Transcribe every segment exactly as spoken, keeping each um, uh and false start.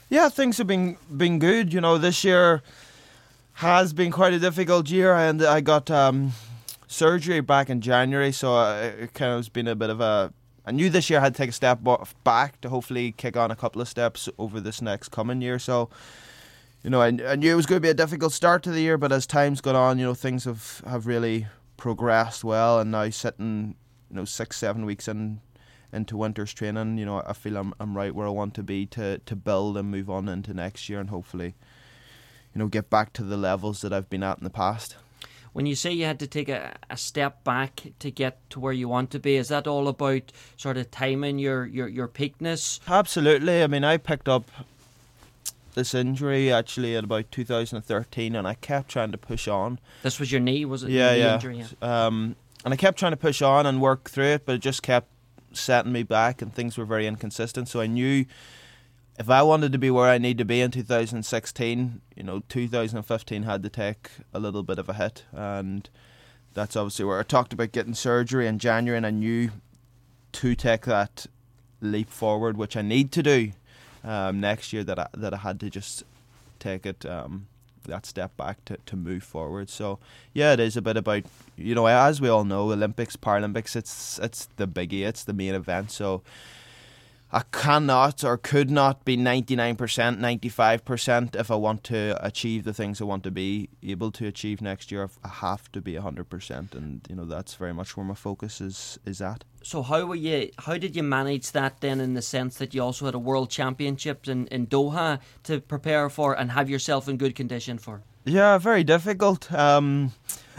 Yeah, things have been been good. You know, this year has been quite a difficult year, and I got um, surgery back in January, so it kind of has been a bit of a. I knew this year I had to take a step back to hopefully kick on a couple of steps over this next coming year. So, you know, I, I knew it was going to be a difficult start to the year, but as time's gone on, you know, things have, have really progressed well, and now sitting, you know, six, seven weeks in into winter's training, you know, I feel I'm I'm right where I want to be to, to build and move on into next year, and hopefully, you know, get back to the levels that I've been at in the past. When you say you had to take a, a step back to get to where you want to be, is that all about sort of timing your, your, your peakness? Absolutely. I mean, I picked up this injury actually at about two thousand thirteen, and I kept trying to push on. This was your knee, was it? Yeah, knee yeah. Injury, yeah. Um, and I kept trying to push on and work through it, but it just kept setting me back, and things were very inconsistent. So I knew if I wanted to be where I need to be in two thousand sixteen, you know, two thousand fifteen had to take a little bit of a hit, and that's obviously where I talked about getting surgery in January, and I knew to take that leap forward, which I need to do um, next year, that I, that I had to just take it um, that step back to, to move forward. So yeah, it is a bit about, you know, as we all know, Olympics, Paralympics, it's it's the biggie, it's the main event. So I cannot or could not be ninety-nine percent, ninety-five percent if I want to achieve the things I want to be able to achieve next year. I have to be one hundred percent, and you know, that's very much where my focus is is at. So how were you? How did you manage that then, in the sense that you also had a World Championships in, in Doha to prepare for and have yourself in good condition for? Yeah, very difficult. Um,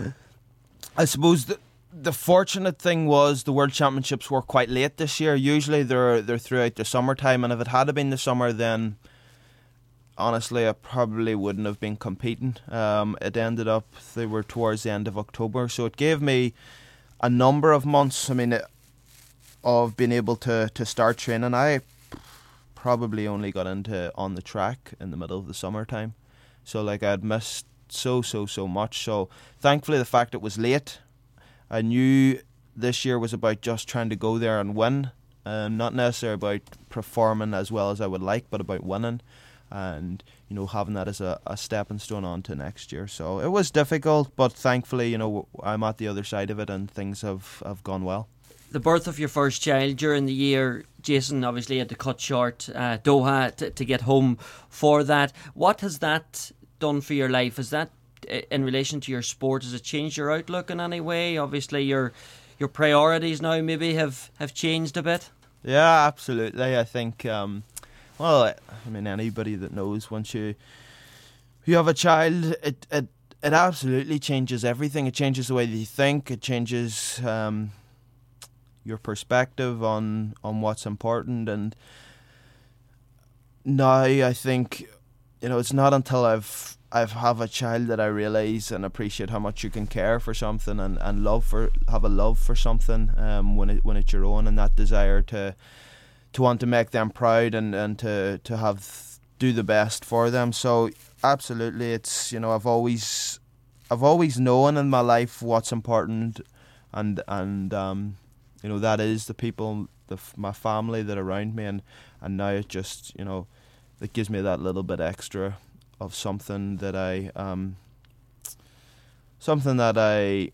I suppose the the fortunate thing was the World Championships were quite late this year. Usually they're they're throughout the summertime, and if it had been the summer, then honestly I probably wouldn't have been competing. Um, it ended up they were towards the end of October, so it gave me a number of months. I mean, it, of being able to, to start training. I probably only got into on the track in the middle of the summertime, so like I'd missed so so so much. So thankfully the fact it was late, I knew this year was about just trying to go there and win, um, not necessarily about performing as well as I would like, but about winning, and you know, having that as a, a stepping stone on to next year. So it was difficult, but thankfully, you know, I'm at the other side of it, and things have, have gone well. The birth of your first child during the year, Jason obviously had to cut short uh, Doha to, to get home for that. What has that done for your life? Is that in relation to your sport? Has it changed your outlook in any way? Obviously your your priorities now maybe have, have changed a bit. Yeah, absolutely. I think, um, well, I mean, anybody that knows, once you you have a child, it it, it absolutely changes everything. It changes the way that you think. It changes um, your perspective on, on what's important. And now I think, you know, it's not until I've I've have a child that I realise and appreciate how much you can care for something and, and love for have a love for something um, when it when it's your own, and that desire to to want to make them proud and, and to, to have do the best for them. So absolutely, it's, you know, I've always I've always known in my life what's important, and and um, you know, that is the people, the my family that are around me, and, and now it just, you know, it gives me that little bit extra of something that I um something that I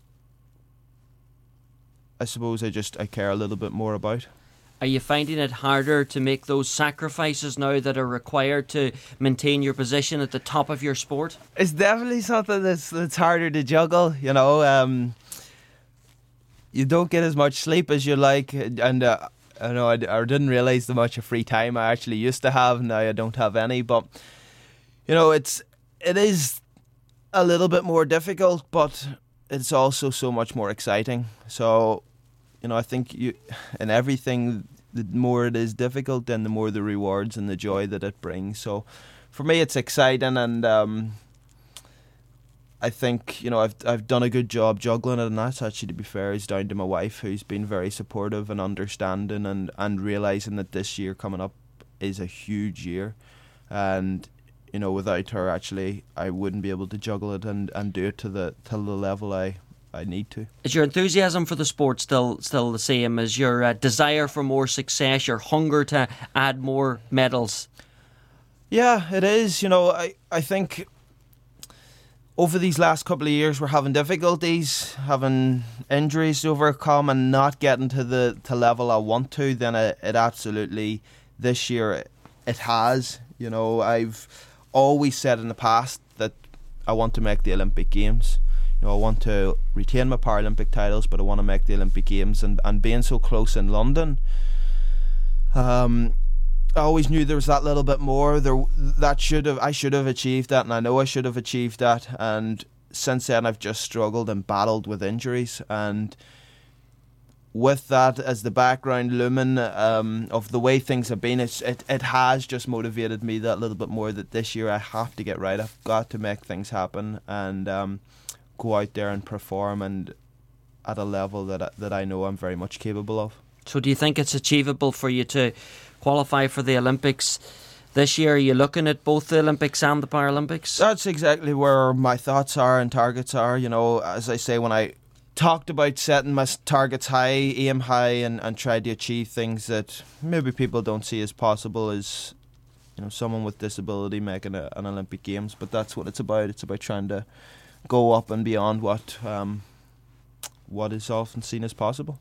I suppose I just I care a little bit more about. Are you finding it harder to make those sacrifices now that are required to maintain your position at the top of your sport? It's definitely something that's that's harder to juggle, you know. Um, you don't get as much sleep as you like, and uh, I know I, I didn't realise the much of free time I actually used to have. Now I don't have any, but you know, it's it is a little bit more difficult, but it's also so much more exciting. So, you know, I think you in everything, the more it is difficult, then the more the rewards and the joy that it brings. So, for me, it's exciting, and um, I think, you know, I've I've done a good job juggling it, and that's actually, to be fair, is down to my wife, who's been very supportive and understanding, and and realising that this year coming up is a huge year, and you know, without her, actually, I wouldn't be able to juggle it and, and do it to the to the level I, I need to. Is your enthusiasm for the sport still still the same? Is your uh, desire for more success, your hunger to add more medals? Yeah, it is. You know, I, I think over these last couple of years we're having difficulties, having injuries to overcome and not getting to the to level I want to. Then it, it absolutely, this year, it has. You know, I've always said in the past that I want to make the Olympic Games. You know, I want to retain my Paralympic titles, but I want to make the Olympic Games. And, and being so close in London, um, I always knew there was that little bit more. There, that should have I should have achieved that, and I know I should have achieved that. And since then, I've just struggled and battled with injuries. And with that as the background looming um, of the way things have been, it's, it it has just motivated me that little bit more. That this year I have to get right. I've got to make things happen and um, go out there and perform, and at a level that I, that I know I'm very much capable of. So, do you think it's achievable for you to qualify for the Olympics this year? Are you looking at both the Olympics and the Paralympics? That's exactly where my thoughts are and targets are. You know, as I say, when I talked about setting my targets high, aim high, and, and try to achieve things that maybe people don't see as possible as, you know, someone with disability making a, an Olympic Games. But that's what it's about. It's about trying to go up and beyond what um, what is often seen as possible.